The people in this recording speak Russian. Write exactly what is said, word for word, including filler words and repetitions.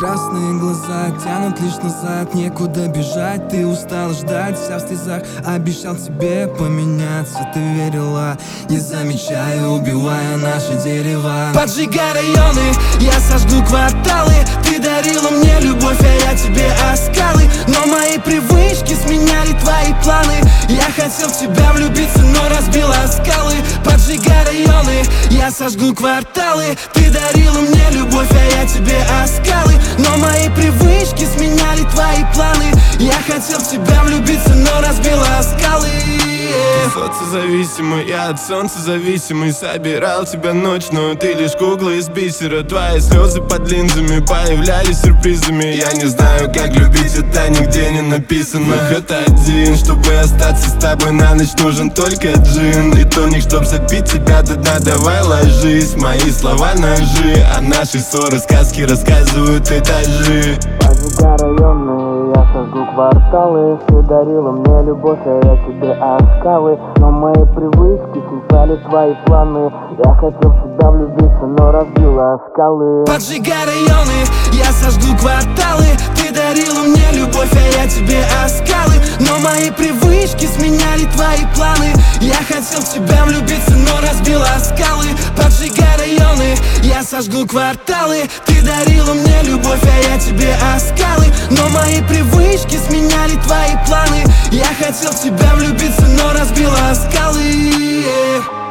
Красные глаза тянут лишь назад, некуда бежать, ты устал ждать, вся в слезах. Обещал тебе поменяться, ты верила, не замечая, убивая наши дерева. Поджигай районы, я сожгу кварталы. Ты дарила мне любовь, а я тебе оскалы. Но мои привычки сменяли твои планы. Я хотел в тебя влюбиться, но разбила скалы. Поджигай районы, я сожгу кварталы. Ты дарила мне любовь, а я тебе оскалы. Но мои привычки сменяли твои планы. Я хотел в тебя влюбиться, но разбила скалы. Соцзависимый, я от солнца зависимый. Собирал тебя ночь, но ты лишь кукла из бисера. Твои слезы под линзами появлялись сюрпризами. Я не знаю, как любить, это нигде не написано. Ход один, чтобы остаться с тобой на ночь, нужен только джин и тоник, чтоб запить тебя до дна. Давай ложись, мои слова ножи, а наши ссоры сказки рассказывают этажи. Поджигай районы, я сожгу кварталы. Ты дарила мне любовь, а я тебе оскалы. Но мои привычки смешали твои планы. Я хотел в тебя влюбиться, но разбила скалы. Поджигай районы, я сожгу кварталы. Ты дарила мне любовь, а я тебе оскалы. Но мои привычки сменяли твои планы. Я хотел в тебя влюбиться, но разбила скалы. Поджигай районы, я сожгу кварталы. Ты дарила мне любовь, а я тебе оскалы. Но мои привычки сменяли твои планы. Я хотел в тебя влюбиться, но разбила скалы.